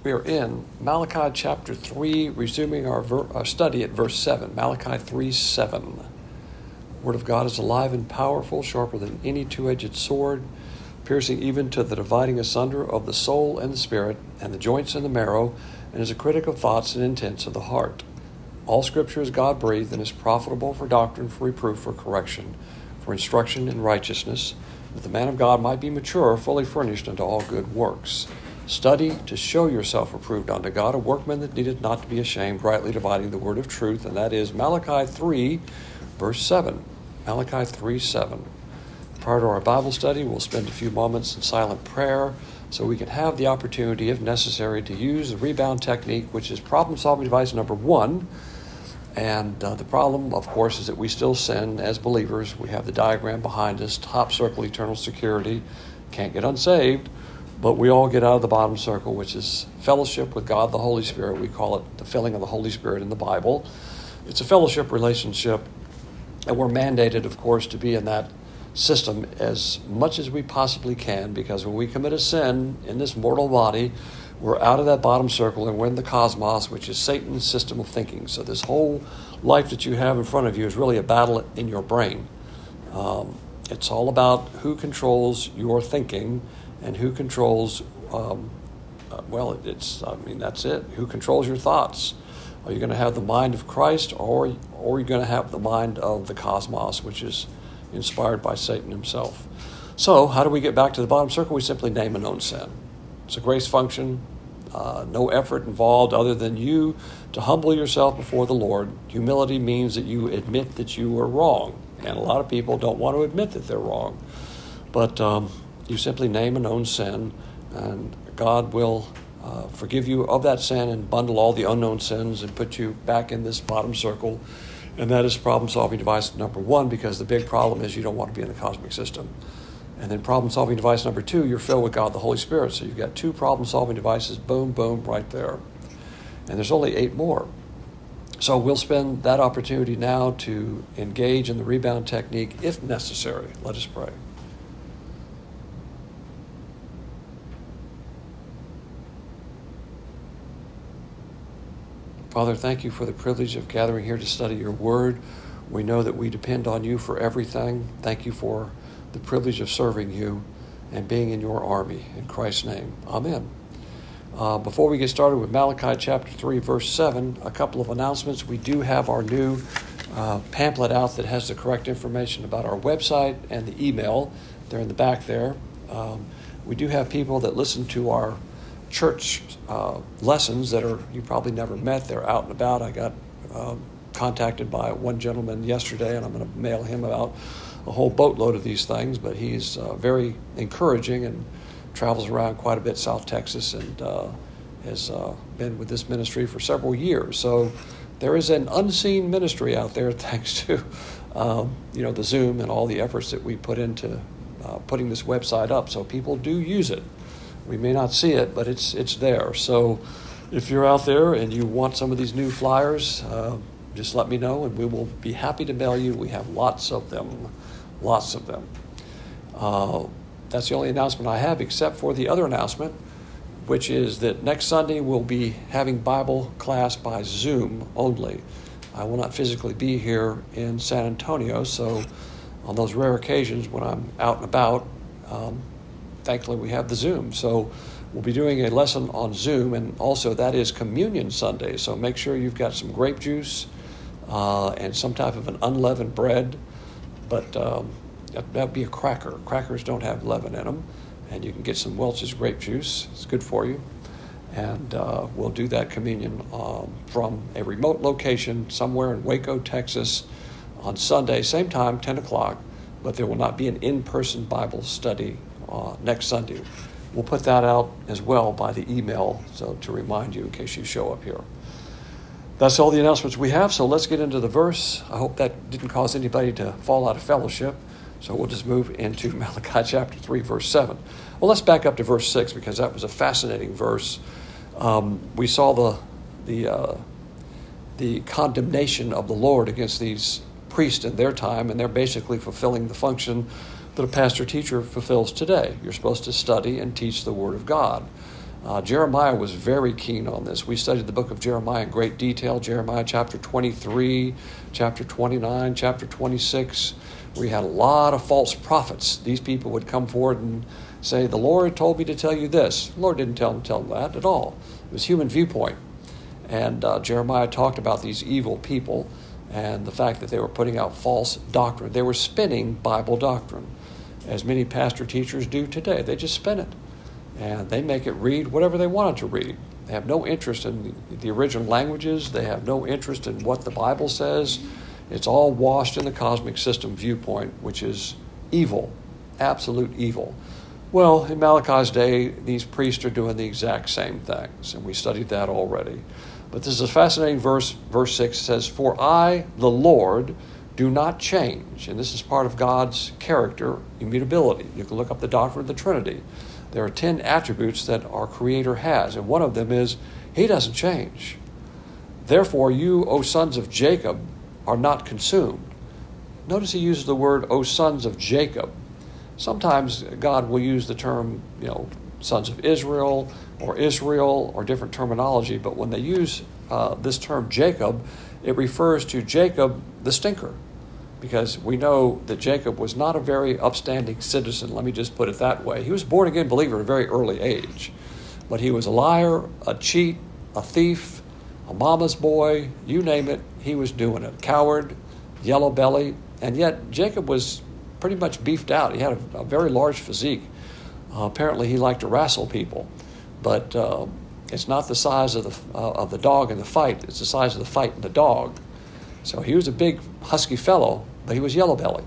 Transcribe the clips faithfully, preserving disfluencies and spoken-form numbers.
We are in Malachi chapter three, resuming our, ver- our study at verse seven. Malachi three seven. The word of God is alive and powerful, sharper than any two-edged sword, piercing even to the dividing asunder of the soul and the spirit, and the joints and the marrow, and is a critic of thoughts and intents of the heart. All Scripture is God-breathed and is profitable for doctrine, for reproof, for correction, for instruction in righteousness, that the man of God might be mature, fully furnished unto all good works. Study to show yourself approved unto God, a workman that needeth not to be ashamed, rightly dividing the word of truth, and that is Malachi three, verse seven. Malachi three seven. Prior to our Bible study, we'll spend a few moments in silent prayer so we can have the opportunity, if necessary, to use the rebound technique, which is problem-solving device number one. And uh, the problem, of course, is that we still sin as believers. We have the diagram behind us, top circle, eternal security, can't get unsaved. But we all get out of the bottom circle, which is fellowship with God, the Holy Spirit. We call it the filling of the Holy Spirit in the Bible. It's a fellowship relationship, and we're mandated, of course, to be in that system as much as we possibly can, because when we commit a sin in this mortal body, we're out of that bottom circle and we're in the cosmos, which is Satan's system of thinking. So this whole life that you have in front of you is really a battle in your brain. Um, it's all about who controls your thinking and who controls, um, uh, well, it's, I mean, that's it. Who controls your thoughts? Are you going to have the mind of Christ, or, or are you going to have the mind of the cosmos, which is inspired by Satan himself? So how do we get back to the bottom circle? We simply name a known sin. It's a grace function, uh, no effort involved other than you to humble yourself before the Lord. Humility means that you admit that you are wrong, and a lot of people don't want to admit that they're wrong. But um, you simply name a known sin, and God will uh, forgive you of that sin and bundle all the unknown sins and put you back in this bottom circle. And that is problem-solving device number one, because the big problem is you don't want to be in the cosmic system. And then problem-solving device number two, you're filled with God, the Holy Spirit. So you've got two problem-solving devices, boom, boom, right there. And there's only eight more. So we'll spend that opportunity now to engage in the rebound technique if necessary. Let us pray. Father, thank you for the privilege of gathering here to study your word. We know that we depend on you for everything. Thank you for the privilege of serving you and being in your army. In Christ's name, amen. Uh, before we get started with Malachi chapter three, verse seven, a couple of announcements. We do have our new uh, pamphlet out that has the correct information about our website and the email. They're in the back there. Um, we do have people that listen to our church uh, lessons that are, you probably never met. They're out and about. I got uh, contacted by one gentleman yesterday, and I'm going to mail him out a whole boatload of these things, but he's uh, very encouraging and travels around quite a bit, South Texas, and uh, has uh, been with this ministry for several years. So there is an unseen ministry out there thanks to um, you know, the Zoom and all the efforts that we put into uh, putting this website up. So people do use it. We may not see it, but it's it's there. So if you're out there and you want some of these new flyers, uh, just let me know, and we will be happy to mail you. We have lots of them, lots of them. Uh, that's the only announcement I have, except for the other announcement, which is that next Sunday we'll be having Bible class by Zoom only. I will not physically be here in San Antonio, so on those rare occasions when I'm out and about, um, thankfully we have the Zoom. So we'll be doing a lesson on Zoom, and also that is Communion Sunday. So make sure you've got some grape juice uh, and some type of an unleavened bread, but um, that would be a cracker. Crackers don't have leaven in them, and you can get some Welch's grape juice. It's good for you. And uh, we'll do that communion um, from a remote location somewhere in Waco, Texas, on Sunday, same time, ten o'clock, but there will not be an in-person Bible study uh, next Sunday. We'll put that out as well by the email, so to remind you in case you show up here. That's all the announcements we have, so let's get into the verse. I hope that didn't cause anybody to fall out of fellowship, so we'll just move into Malachi chapter three, verse seven. Well, let's back up to verse six, because that was a fascinating verse. Um, we saw the the uh, the condemnation of the Lord against these priests in their time, and they're basically fulfilling the function that a pastor-teacher fulfills today. You're supposed to study and teach the Word of God. Uh, Jeremiah was very keen on this. We studied the book of Jeremiah in great detail. Jeremiah chapter twenty-three, chapter twenty-nine, chapter twenty-six. We had a lot of false prophets. These people would come forward and say, the Lord told me to tell you this. The Lord didn't tell them, tell them that at all. It was human viewpoint. And uh, Jeremiah talked about these evil people and the fact that they were putting out false doctrine. They were spinning Bible doctrine, as many pastor teachers do today. They just spin it. And they make it read whatever they want it to read. They have no interest in the original languages. They have no interest in what the Bible says. It's all washed in the cosmic system viewpoint, which is evil, absolute evil. Well, in Malachi's day, these priests are doing the exact same things, and we studied that already. But this is a fascinating verse. Verse six says, "For I, the Lord, do not change." And this is part of God's character, immutability. You can look up the doctrine of the Trinity. There are ten attributes that our Creator has, and one of them is He doesn't change. "Therefore, you, O sons of Jacob, are not consumed." Notice He uses the word, "O sons of Jacob." Sometimes God will use the term, you know, sons of Israel or Israel or different terminology, but when they use uh, this term Jacob, it refers to Jacob the stinker, because we know that Jacob was not a very upstanding citizen. Let me just put it that way. He was a born-again believer at a very early age, but he was a liar, a cheat, a thief, a mama's boy, you name it, he was doing it. Coward, yellow belly, and yet Jacob was pretty much beefed out. He had a, a very large physique. Uh, apparently he liked to wrestle people, but uh, it's not the size of the uh, of the dog in the fight, it's the size of the fight in the dog. So he was a big, husky fellow, but he was yellow belly.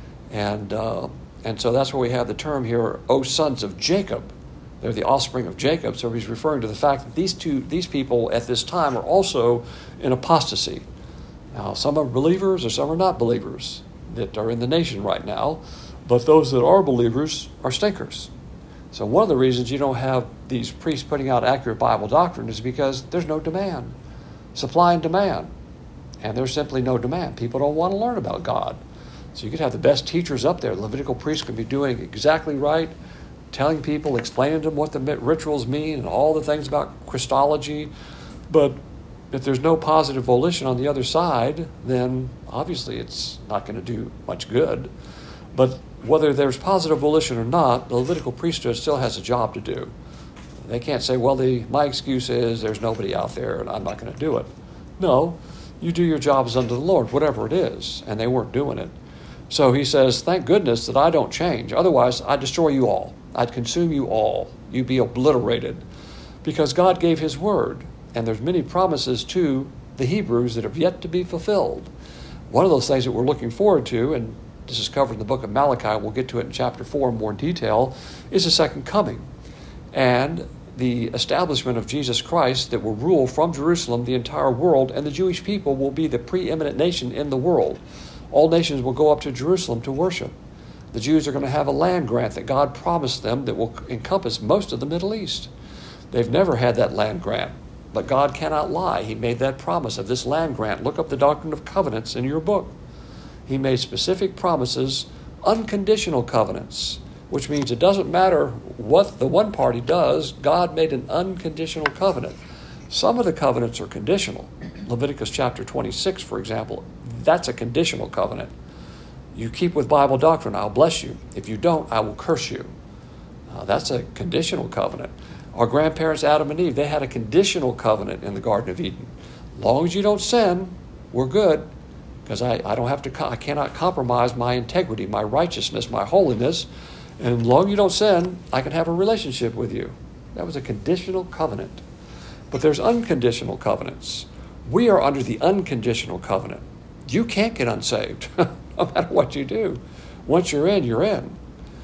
And uh, and so that's where we have the term here, "O sons of Jacob." They're the offspring of Jacob. So he's referring to the fact that these two, these people at this time are also in apostasy. Now, some are believers or some are not believers that are in the nation right now, but those that are believers are stinkers. So one of the reasons you don't have these priests putting out accurate Bible doctrine is because there's no demand. Supply and demand. And there's simply no demand. People don't want to learn about God. So you could have the best teachers up there. Levitical priests could be doing exactly right, telling people, explaining to them what the rituals mean and all the things about Christology. But if there's no positive volition on the other side, then obviously it's not going to do much good. But whether there's positive volition or not, the Levitical priesthood still has a job to do. They can't say, well, the, my excuse is there's nobody out there and I'm not going to do it. No, you do your jobs unto the Lord, whatever it is, and they weren't doing it. So he says, thank goodness that I don't change. Otherwise, I'd destroy you all. I'd consume you all. You'd be obliterated. Because God gave his word, and there's many promises to the Hebrews that have yet to be fulfilled. One of those things that we're looking forward to, and this is covered in the book of Malachi, we'll get to it in chapter four in more detail, is the second coming. And the establishment of Jesus Christ that will rule from Jerusalem the entire world, and the Jewish people will be the preeminent nation in the world. All nations will go up to Jerusalem to worship. The Jews are going to have a land grant that God promised them that will encompass most of the Middle East. They've never had that land grant, but God cannot lie. He made that promise of this land grant. Look up the Doctrine of Covenants in your book. He made specific promises, unconditional covenants, which means it doesn't matter what the one party does, God made an unconditional covenant. Some of the covenants are conditional. Leviticus chapter twenty-six, for example, that's a conditional covenant. You keep with Bible doctrine, I'll bless you. If you don't, I will curse you. Uh, that's a conditional covenant. Our grandparents, Adam and Eve, they had a conditional covenant in the Garden of Eden. As long as you don't sin, we're good. Because I, I don't have to, I cannot compromise my integrity, my righteousness, my holiness. And as long as you don't sin, I can have a relationship with you. That was a conditional covenant. But there's unconditional covenants. We are under the unconditional covenant. You can't get unsaved, no matter what you do. Once you're in, you're in.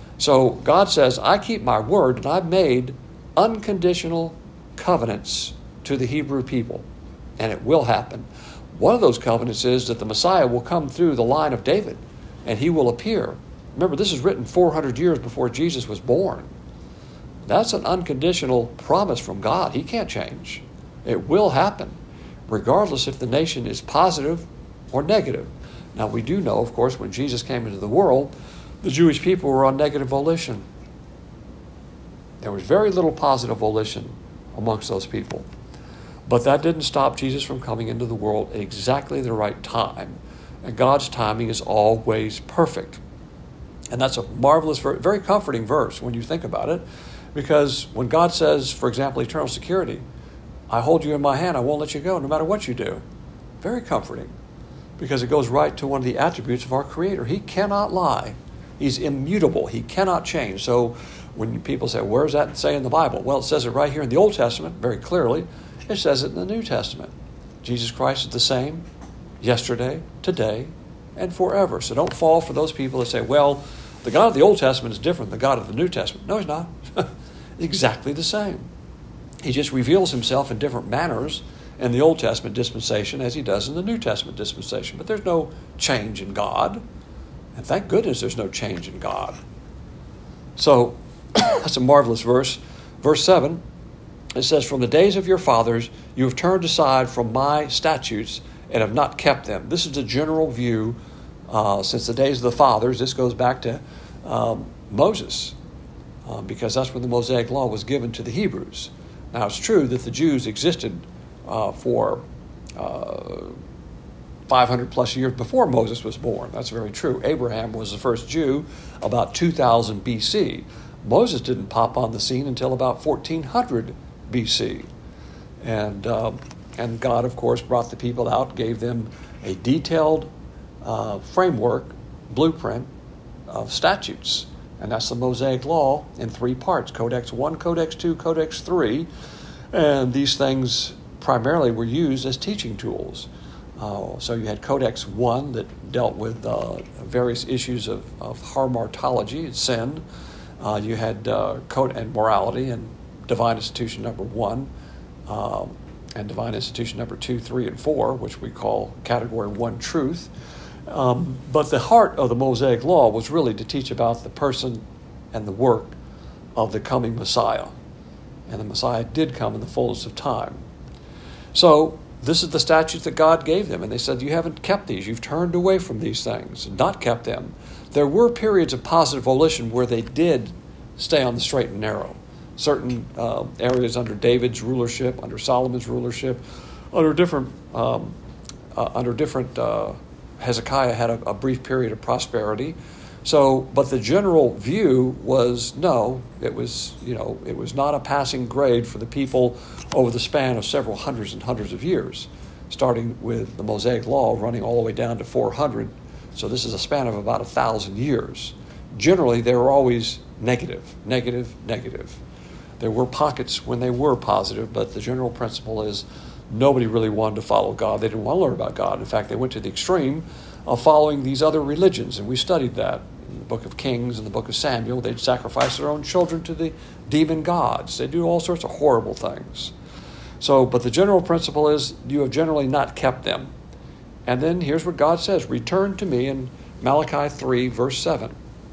So God says, I keep my word, and I've made unconditional covenants to the Hebrew people. And it will happen. One of those covenants is that the Messiah will come through the line of David, and he will appear. Remember, this is written four hundred years before Jesus was born. That's an unconditional promise from God. He can't change. It will happen, regardless if the nation is positive or negative. Now, we do know, of course, when Jesus came into the world, the Jewish people were on negative volition. There was very little positive volition amongst those people. But that didn't stop Jesus from coming into the world at exactly the right time. And God's timing is always perfect. And that's a marvelous, very comforting verse when you think about it. Because when God says, for example, eternal security, I hold you in my hand, I won't let you go, no matter what you do. Very comforting. Because it goes right to one of the attributes of our Creator. He cannot lie. He's immutable. He cannot change. So when people say, where does that say in the Bible? Well, it says it right here in the Old Testament, very clearly. It says it in the New Testament. Jesus Christ is the same yesterday, today, and forever. So don't fall for those people that say, well, the God of the Old Testament is different than the God of the New Testament. No, he's not. Exactly the same. He just reveals himself in different manners in the Old Testament dispensation as he does in the New Testament dispensation. But there's no change in God. And thank goodness there's no change in God. So that's a marvelous verse. Verse seven, it says, from the days of your fathers you have turned aside from my statutes and have not kept them. This is the general view uh, since the days of the fathers. This goes back to um, Moses, uh, because that's when the Mosaic Law was given to the Hebrews. Now, it's true that the Jews existed uh, for uh, five hundred plus years before Moses was born. That's very true. Abraham was the first Jew about two thousand B C. Moses didn't pop on the scene until about fourteen hundred B C. And uh, and God, of course, brought the people out, gave them a detailed uh, framework, blueprint of statutes. And that's the Mosaic Law in three parts, Codex one, Codex two, Codex three. And these things primarily were used as teaching tools. Uh, so you had Codex one that dealt with uh, various issues of, of hamartology, sin. Uh, you had uh, code and morality and divine institution number one, um, and divine institution number two, three, and four, which we call category one truth. Um, but the heart of the Mosaic Law was really to teach about the person and the work of the coming Messiah. And the Messiah did come in the fullness of time. So this is the statutes that God gave them. And they said, you haven't kept these. You've turned away from these things, not kept them. There were periods of positive volition where they did stay on the straight and narrow. Certain uh, areas under David's rulership, under Solomon's rulership, under different, um, uh, under different. Uh, Hezekiah had a, a brief period of prosperity. So, but the general view was no. It was, you know, it was not a passing grade for the people over the span of several hundreds and hundreds of years, starting with the Mosaic Law running all the way down to four hundred. So this is a span of about a thousand years. Generally, they were always negative, negative, negative. There were pockets when they were positive, but the general principle is nobody really wanted to follow God. They didn't want to learn about God. In fact, they went to the extreme of following these other religions, and we studied that in the book of Kings and the book of Samuel. They'd sacrifice their own children to the demon gods. They do all sorts of horrible things. So, but the general principle is you have generally not kept them. And then here's what God says, return to me in Malachi three, verse seven.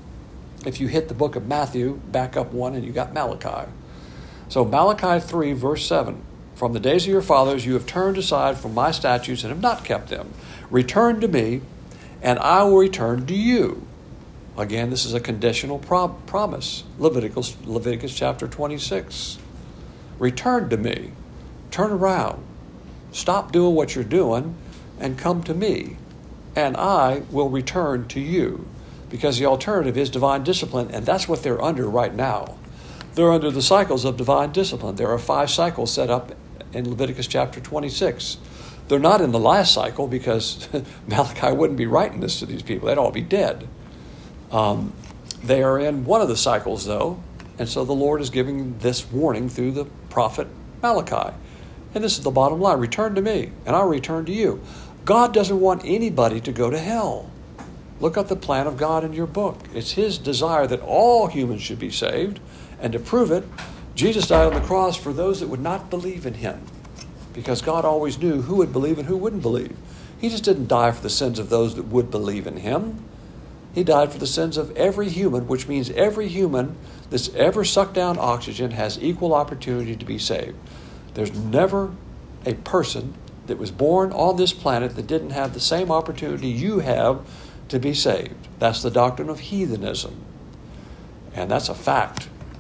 If you hit the book of Matthew, back up one and you got Malachi. So Malachi three, verse seven. From the days of your fathers you have turned aside from my statutes and have not kept them. Return to me, and I will return to you. Again, this is a conditional pro- promise. Leviticus, Leviticus chapter twenty-six. Return to me. Turn around. Stop doing what you're doing and come to me, and I will return to you. Because the alternative is divine discipline, and that's what they're under right now. They're under the cycles of divine discipline. There are five cycles set up in Leviticus chapter twenty-six. They're not in the last cycle because Malachi wouldn't be writing this to these people. They'd all be dead. Um, they are in one of the cycles, though, and so the Lord is giving this warning through the prophet Malachi. And this is the bottom line. Return to me, and I'll return to you. God doesn't want anybody to go to hell. Look up the plan of God in your book. It's his desire that all humans should be saved. And to prove it, Jesus died on the cross for those that would not believe in him. Because God always knew who would believe and who wouldn't believe. He just didn't die for the sins of those that would believe in him. He died for the sins of every human, which means every human that's ever sucked down oxygen has equal opportunity to be saved. There's never a person that was born on this planet that didn't have the same opportunity you have to be saved. That's the doctrine of heathenism. And that's a fact.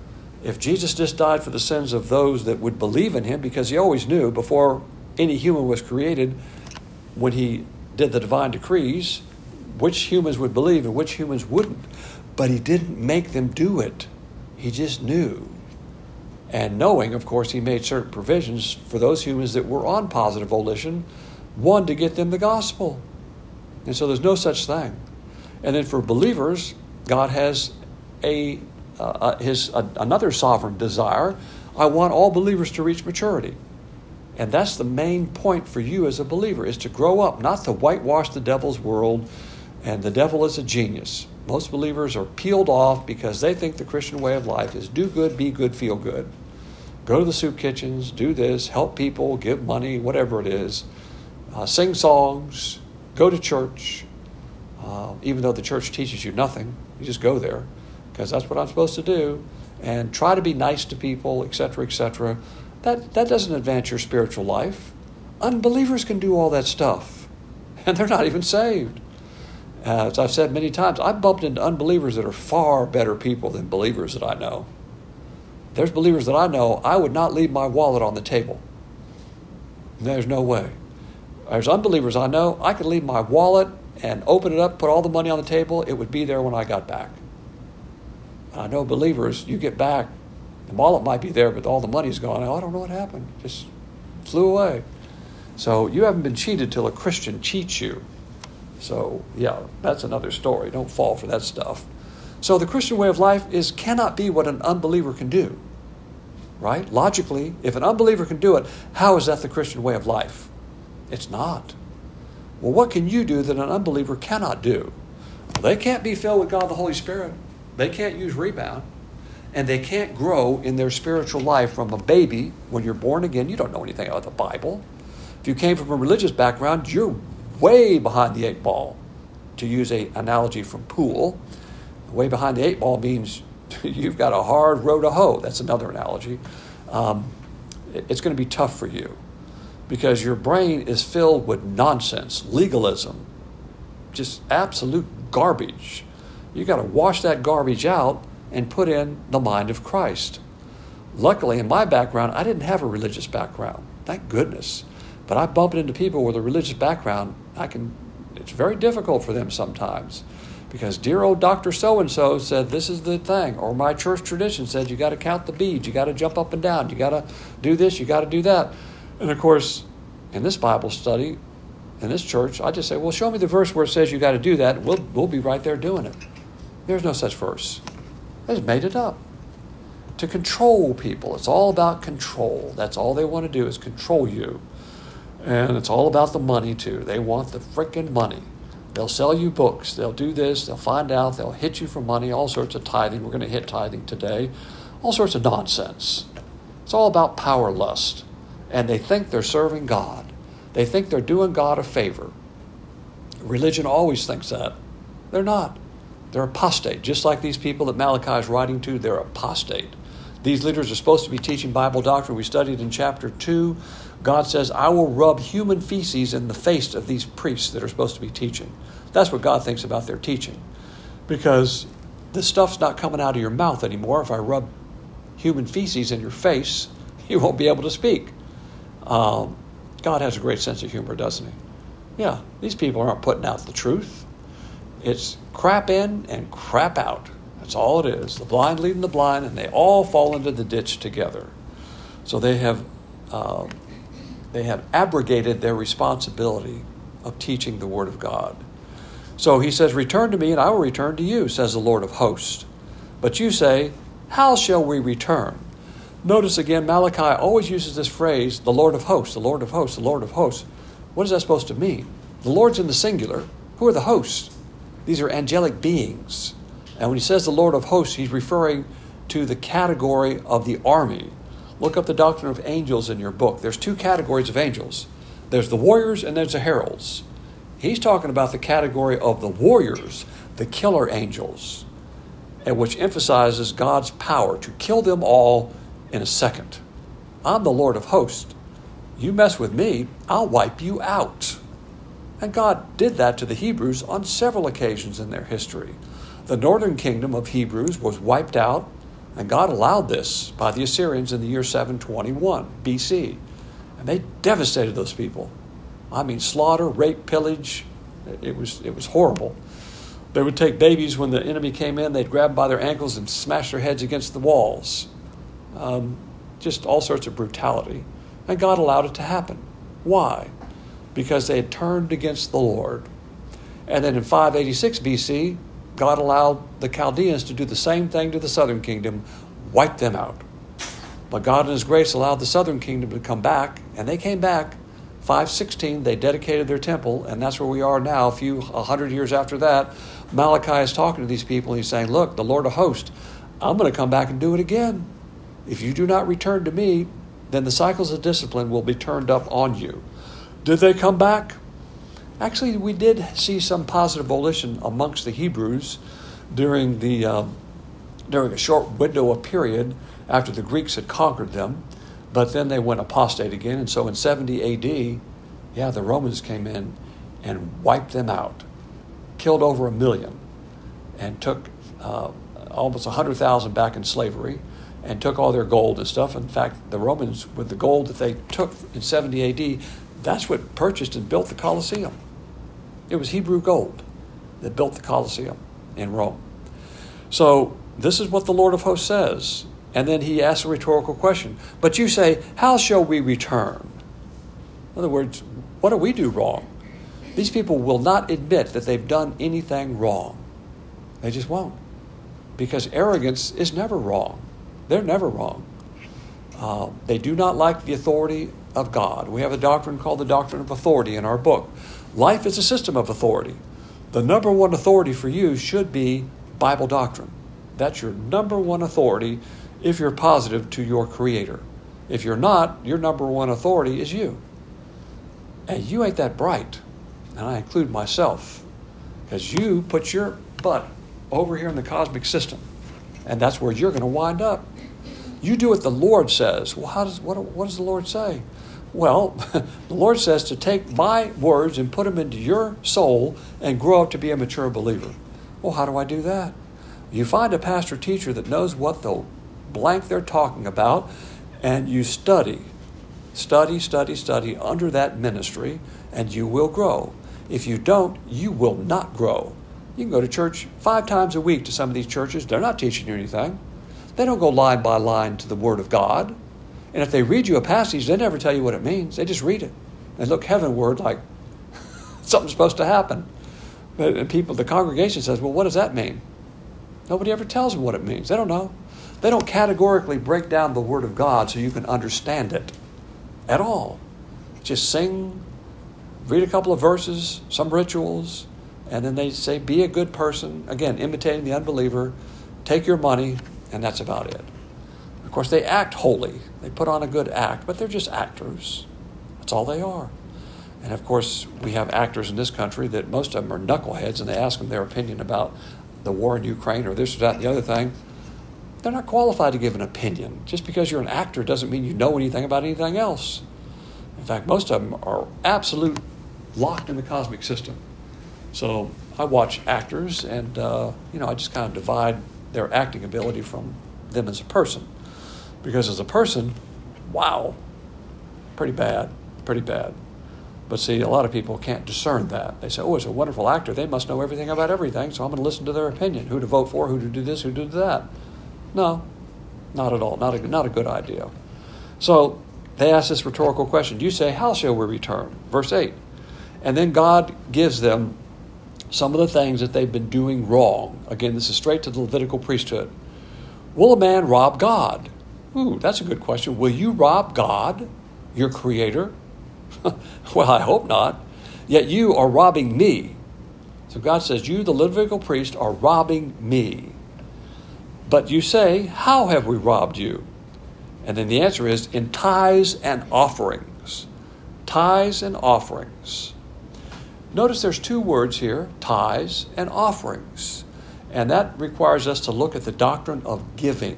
If Jesus just died for the sins of those that would believe in him, because he always knew before any human was created, when he did the divine decrees, which humans would believe and which humans wouldn't. But he didn't make them do it. He just knew. And knowing, of course, he made certain provisions for those humans that were on positive volition, one, to get them the gospel. And so there's no such thing. And then for believers, God has a uh, his uh, another sovereign desire. I want all believers to reach maturity. And that's the main point for you as a believer, is to grow up, not to whitewash the devil's world, and the devil is a genius. Most believers are peeled off because they think the Christian way of life is do good, be good, feel good. Go to the soup kitchens, do this, help people, give money, whatever it is. Uh, sing songs, go to church, uh, even though the church teaches you nothing. You just go there because that's what I'm supposed to do. And try to be nice to people, et cetera, et cetera. That, that doesn't advance your spiritual life. Unbelievers can do all that stuff, and they're not even saved. Uh, as I've said many times, I've bumped into unbelievers that are far better people than believers that I know. There's believers that I know, I would not leave my wallet on the table. There's no way. There's unbelievers I know, I could leave my wallet and open it up, put all the money on the table, it would be there when I got back. I know believers, you get back, the wallet might be there, but all the money's gone. Oh, I don't know what happened. Just flew away. So you haven't been cheated till a Christian cheats you. So, yeah, that's another story. Don't fall for that stuff. So the Christian way of life is cannot be what an unbeliever can do. Right? Logically, if an unbeliever can do it, how is that the Christian way of life? It's not. Well, what can you do that an unbeliever cannot do? Well, they can't be filled with God the Holy Spirit. They can't use rebound. And they can't grow in their spiritual life from a baby. When you're born again, you don't know anything about the Bible. If you came from a religious background, you're way behind the eight ball. To use an analogy from pool, way behind the eight ball means you've got a hard row to hoe. That's another analogy. Um, it's going to be tough for you because your brain is filled with nonsense, legalism, just absolute garbage. You've got to wash that garbage out and put in the mind of Christ. Luckily, in my background, I didn't have a religious background. Thank goodness. But I bump into people with a religious background. I can. It's very difficult for them sometimes because dear old Doctor So-and-so said this is the thing, or my church tradition said you got to count the beads, you got to jump up and down, you got to do this, you got to do that. And of course, in this Bible study, in this church, I just say, well, show me the verse where it says you got to do that. We'll we'll be right there doing it. There's no such verse. They just made it up to control people. It's all about control. That's all they want to do is control you. And it's all about the money, too. They want the frickin' money. They'll sell you books. They'll do this. They'll find out. They'll hit you for money. All sorts of tithing. We're going to hit tithing today. All sorts of nonsense. It's all about power lust. And they think they're serving God. They think they're doing God a favor. Religion always thinks that. They're not. They're apostate. Just like these people that Malachi is writing to, they're apostate. These leaders are supposed to be teaching Bible doctrine. We studied in chapter two. God says, I will rub human feces in the face of these priests that are supposed to be teaching. That's what God thinks about their teaching. Because this stuff's not coming out of your mouth anymore. If I rub human feces in your face, you won't be able to speak. Um, God has a great sense of humor, doesn't he? Yeah, these people aren't putting out the truth. It's crap in and crap out. That's all it is. The blind leading the blind, and they all fall into the ditch together. So they have uh, they have abrogated their responsibility of teaching the Word of God. So he says, return to me, and I will return to you, says the Lord of hosts. But you say, how shall we return? Notice again, Malachi always uses this phrase, the Lord of hosts, the Lord of hosts, the Lord of hosts. What is that supposed to mean? The Lord's in the singular. Who are the hosts? These are angelic beings. And when he says the Lord of hosts, he's referring to the category of the army. Look up the doctrine of angels in your book. There's two categories of angels. There's the warriors and there's the heralds. He's talking about the category of the warriors, the killer angels, and which emphasizes God's power to kill them all in a second. I'm the Lord of hosts. You mess with me, I'll wipe you out. And God did that to the Hebrews on several occasions in their history. The northern kingdom of Hebrews was wiped out And God allowed this by the Assyrians in the year seven twenty-one B C. And they devastated those people. I mean, slaughter, rape, pillage. It was, it was horrible. They would take babies when the enemy came in. They'd grab them by their ankles and smash their heads against the walls. Um, just all sorts of brutality. And God allowed it to happen. Why? Because they had turned against the Lord. And then in five eighty-six B C, God allowed the Chaldeans to do the same thing to the southern kingdom, wipe them out. But God in his grace allowed the southern kingdom to come back, and they came back. five sixteen, they dedicated their temple, and that's where we are now, a few, a hundred years after that. Malachi is talking to these people, and he's saying, look, the Lord of hosts, I'm going to come back and do it again. If you do not return to me, then the cycles of discipline will be turned up on you. Did they come back? Actually, we did see some positive volition amongst the Hebrews during the uh, during a short window of period after the Greeks had conquered them, but then they went apostate again. And so in seventy A D, yeah, the Romans came in and wiped them out, killed over a million, and took uh, almost one hundred thousand back in slavery, and took all their gold and stuff. In fact, the Romans, with the gold that they took in seventy A D, that's what purchased and built the Colosseum. It was Hebrew gold that built the Colosseum in Rome. So this is what the Lord of hosts says. And then he asks a rhetorical question. But you say, how shall we return? In other words, what do we do wrong? These people will not admit that they've done anything wrong. They just won't. Because arrogance is never wrong. They're never wrong. Uh, they do not like the authority of God. We have a doctrine called the doctrine of authority in our book. Life is a system of authority. The number one authority for you should be Bible doctrine. That's your number one authority if you're positive to your Creator. If you're not, your number one authority is you. And you ain't that bright. And I include myself. Because you put your butt over here in the cosmic system. And that's where you're going to wind up. You do what the Lord says. Well, how does what, what does the Lord say? Well, the Lord says to take my words and put them into your soul and grow up to be a mature believer. Well, how do I do that? You find a pastor teacher that knows what the blank they're talking about, and you study, study, study, study under that ministry, and you will grow. If you don't, you will not grow. You can go to church five times a week to some of these churches. They're not teaching you anything. They don't go line by line to the Word of God. And if they read you a passage, they never tell you what it means. They just read it. They look heavenward like something's supposed to happen. But and people, the congregation says, well, what does that mean? Nobody ever tells them what it means. They don't know. They don't categorically break down the Word of God so you can understand it at all. Just sing, read a couple of verses, some rituals, and then they say, be a good person. Again, imitating the unbeliever. Take your money, and that's about it. Of course, they act holy. They put on a good act, but they're just actors. That's all they are. And of course, we have actors in this country that most of them are knuckleheads, and they ask them their opinion about the war in Ukraine or this or that and the other thing. They're not qualified to give an opinion. Just because you're an actor doesn't mean you know anything about anything else. In fact, most of them are absolute locked in the cosmic system. So I watch actors, and uh, you know, I just kind of divide their acting ability from them as a person. Because as a person, wow, pretty bad, pretty bad. But see, a lot of people can't discern that. They say, oh, it's a wonderful actor. They must know everything about everything, so I'm going to listen to their opinion. Who to vote for, who to do this, who to do that. No, not at all. Not a, not a good idea. So they ask this rhetorical question. You say, how shall we return? Verse eight. And then God gives them some of the things that they've been doing wrong. Again, this is straight to the Levitical priesthood. Will a man rob God? Ooh, that's a good question. Will you rob God, your Creator? Well, I hope not. Yet you are robbing me. So God says, you, the Levitical priest, are robbing me. But you say, how have we robbed you? And then the answer is, in tithes and offerings. Tithes and offerings. Notice there's two words here, tithes and offerings. And that requires us to look at the doctrine of giving.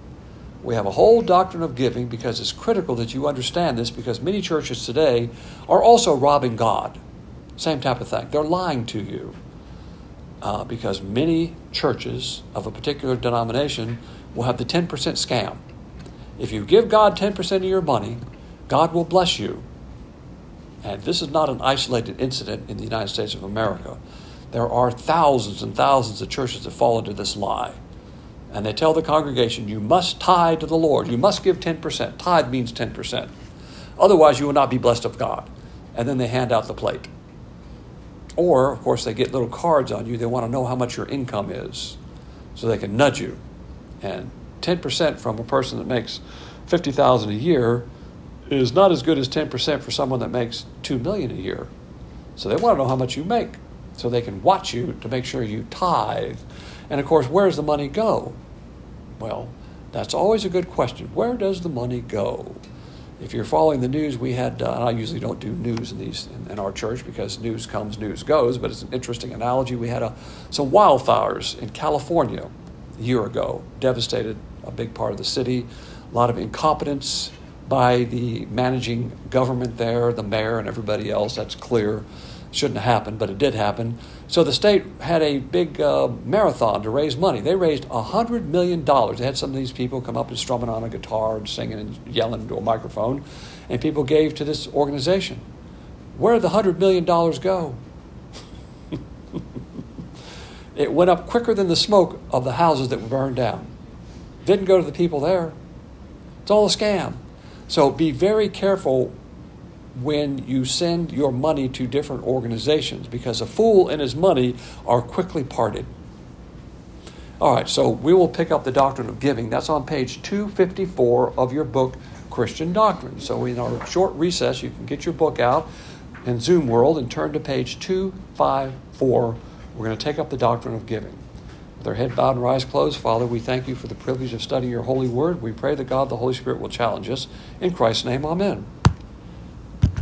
We have a whole doctrine of giving because it's critical that you understand this, because many churches today are also robbing God. Same type of thing. They're lying to you. Uh, because many churches of a particular denomination will have the ten percent scam. If you give God ten percent of your money, God will bless you. And this is not an isolated incident in the United States of America. There are thousands and thousands of churches that fall into this lie. And they tell the congregation, you must tithe to the Lord. You must give ten percent. Tithe means ten percent. Otherwise, you will not be blessed of God. And then they hand out the plate. Or, of course, they get little cards on you. They want to know how much your income is so they can nudge you. And ten percent from a person that makes fifty thousand dollars a year is not as good as ten percent for someone that makes two million dollars a year. So they want to know how much you make so they can watch you to make sure you tithe. And, of course, where does the money go? Well, that's always a good question. Where does the money go? If you're following the news, we had, uh, and I usually don't do news in these in, in our church because news comes, news goes, but it's an interesting analogy. We had a, some wildfires in California a year ago, devastated a big part of the city, a lot of incompetence by the managing government there, the mayor and everybody else. That's clear. Shouldn't have happened, but it did happen. So the state had a big uh, marathon to raise money. They raised one hundred million dollars. They had some of these people come up and strumming on a guitar and singing and yelling into a microphone, and people gave to this organization. Where did the one hundred million dollars go? It went up quicker than the smoke of the houses that were burned down. Didn't go to the people there. It's all a scam. So be very careful when you send your money to different organizations, because a fool and his money are quickly parted. All right, so we will pick up the doctrine of giving. That's on page two fifty-four of your book, Christian Doctrine. So in our short recess, you can get your book out in Zoom World and turn to page two fifty-four. We're going to take up the doctrine of giving. With our head bowed and our eyes closed, Father, we thank you for the privilege of studying your holy word. We pray that God, the Holy Spirit, will challenge us. In Christ's name, amen.